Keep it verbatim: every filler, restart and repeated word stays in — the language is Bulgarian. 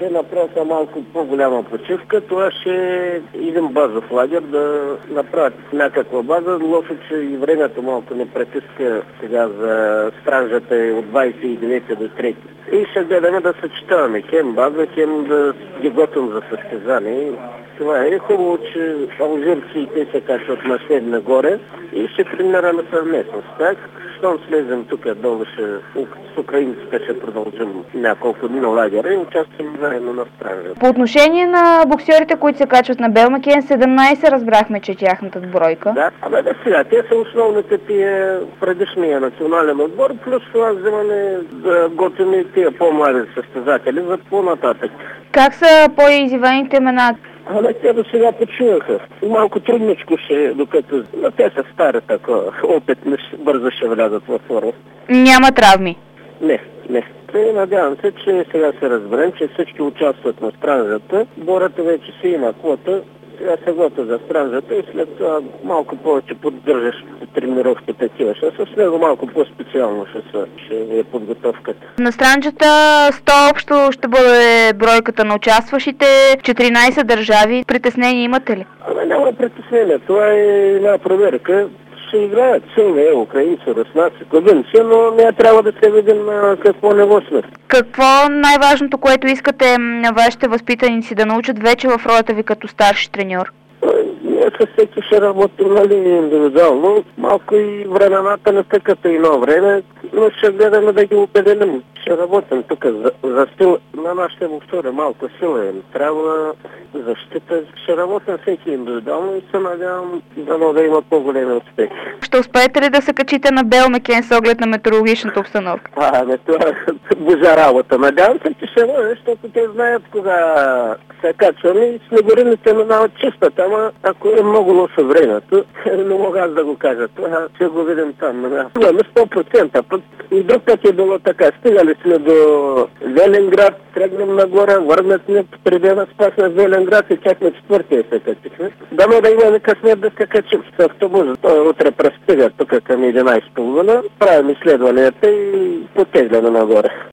ще направя малко по-голяма почивка. Това ще е един базов лагер да направят някаква база. Лошо, че и времето малко не притиска сега за Странджата от двадесет и девети до трети. И ще гледаме да съчетаваме хем база, хем да ги готвим за състезание. Това е хубаво, че алжирци и те се качват на след нагоре и ще тренираме съвместно. Так, щом слезем тук долу, ще, с украинците ще продължим няколко дни на лагера и участваме заедно на Странджата. По отношение на боксерите, които се качват на Белмекен, седемнадесет разбрахме, че тяхната бройка. Да, абе да сега, те са основните тия предишния национален отбор, плюс това вземаме да готвим и тия по-млади състезатели за по-нататък. Как са по-изявените имена? Ама те до сега почуваха. Малко трудничко ще, докато... Но те са стари такова. Опитни, бързо ще влязат във форма. Няма травми? Не, не. И надявам се, че сега се разберем, че всички участват на Странджата. Бората вече си има квота. Сега се готва за Странджата и след това малко повече поддържаш тренировки такива. Ще са с него малко по-специално ще, са, ще е подготовката. На Странджата сто общо ще бъде бройката на участващите, четиринадесет държави. Притеснение имате ли? Ама няма притеснение. Това е една проверка. Ще играят силни е, украинци, руснаци, кубинци, но ние трябва да се видим на какво ниво сме. Какво най-важното, което искате на вашите възпитаници да научат вече в ролята ви като старши треньор? Ние със всеки ще работим, нали, индивидуално. Малко и времената не тъката и едно време, но ще гледаме да ги определим. Ще работим тук за, за сила на нашите боксери. Малко сила им трябва, защита. Ще работим всеки индивидуално и се надявам дано да има по-големи успехи. Ще успеете ли да се качите на Белмекен с оглед на метеорологичната обстановка? А, не, това е божа работа. Надявам се, че ще може, защото те знаят кога се качваме и снегорините минават чистата, ама ако е много лошо времето, не мога аз да го кажа. Това ще го видим там. Имаме сто процента. Път и друг път е било така. Стигали сме до Велинград, тръгнем нагоре, върнат ни, преди да спасна Велинград и чак на четвъртия се качихме. Дано да имаме късмет да се качим с автобуса. Той утре пристига тук към единадесет и половина. Правим изследванията и потегляме нагоре.